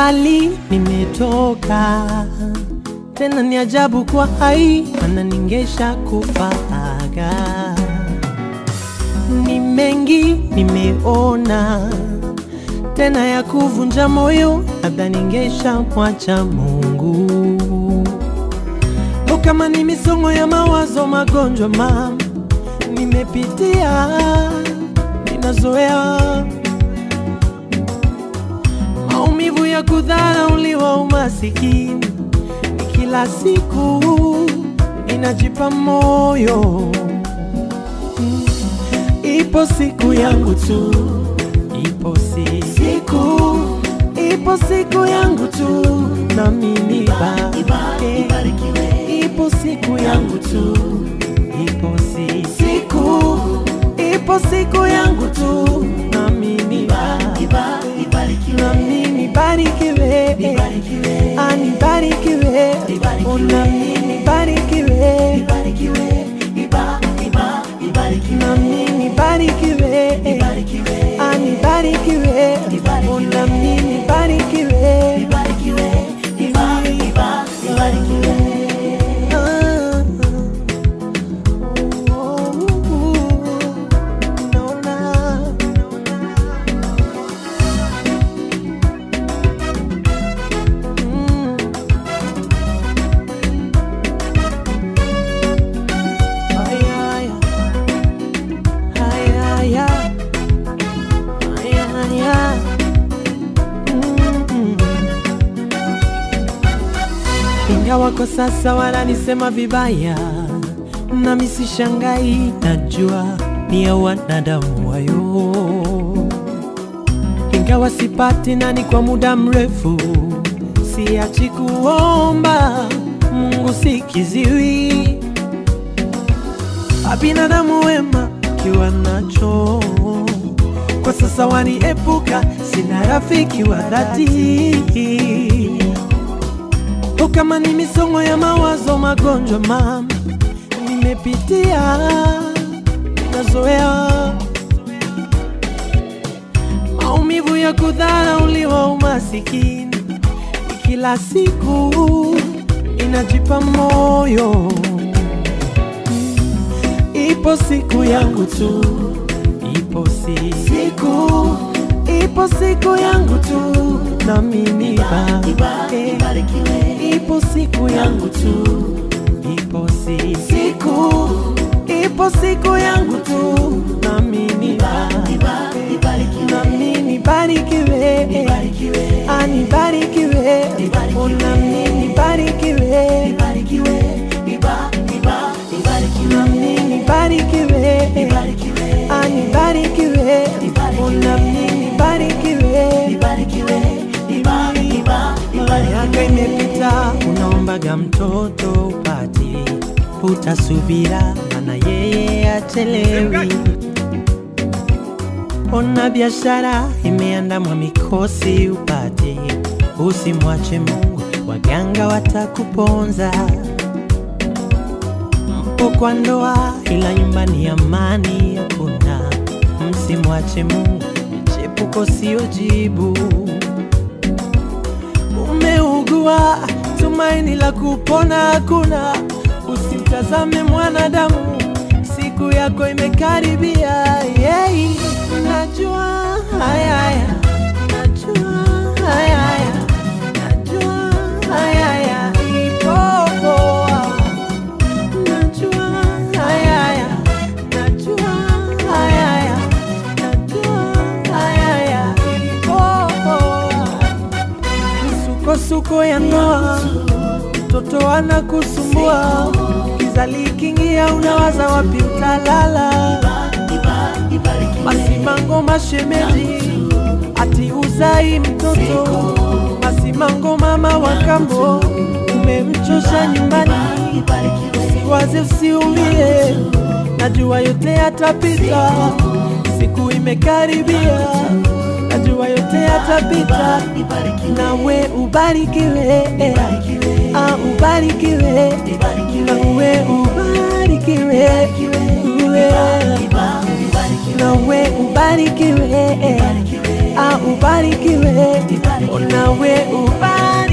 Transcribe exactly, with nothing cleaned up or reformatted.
mbali nimetoka, tena ni ajabu kwa hai, mana ningesha kufaga. Ni mengi nimeona, tena ya kuvunja moyo, labda ningesha mwacha Mungu. O kama ni misongo ya mawazo, magonjwa mama nimepitia, ninazoea maumivu ya kudharauliwa, umasikini kila siku ninajipa moyo. mm. Ipo siku yangu tu, ipo siku, ipo siku yangu tu, na mimi ibarikiwe. Ipo siku yangu tu, ipo siku, ipo siku yangu tu, na mimi ibarikiwe. Na mimi ibarikiwe, anibarikiwe, ona mimi ibarikiwe, na mimi ibarikiwe, anibarikiwe, ona mimi ibarikiwe. Ingawa kwa sasa wananisema vibaya, na mimi sishangai, najua ni ya wanadamu wayo. Ingawa sipati nani kwa muda mrefu, siachi kuomba Mungu, sikiziwi. Binadamu wema kiwa nacho, kwa sasa waniepuka, sina rafiki wa dhati. O kama ni misongo ya mawazo, magonjwa mama nimepitia, nazoea maumivu ya kudharauliwa, umasikini kila siku inajipa moyo. Ipo siku yangu tu, ipo siku, ipo siku yangu tu, na mimi ibarikiwe. Ipo siku yangu tu, ipo siku, ipo siku yangu tu, na mimi ibarikiwe. Na mimi ibarikiwe, anibarikiwe, ona mimi ibarikiwe, na mimi ibarikiwe, anibarikiwe, ona mimi ibarikiwe. Miaka imepita, unaombaga mtoto upati, utasubira, mana yeye achelewi. Ona biashara imeandamwa mikosi upati, usimwache Mungu, waganga watakuponza. Mpo kwa ndoa, ila nyumbani amani hakuna, msimwache Mungu, michepuko sio jibu. Umeugua, tumaini la kupona hakuna, usimtazame mwanadamu, siku yako imekaribia. yeah. Najua haya haya, najua haya haya, najua haya haya, ipo poa. Najua haya haya, najua haya haya, najua haya haya, ipo poa. Misukosuko ya ndoa, mtoto anakusumbua, kizali kingia, unawaza wapi utalala. Masimango mashemeji, ati uzai mtoto. Masimango mama wa kambo, umemchosha nyumbani. Usiwaze, usiumie, najua yote yatapita, siku imekaribia, najua yote yatapita. Nawe ubarikiwe, ah ubarikiwe, nawe ubarikiwe, nawe ubarikiwe, ah ubarikiwe, nawe ubarikiwe.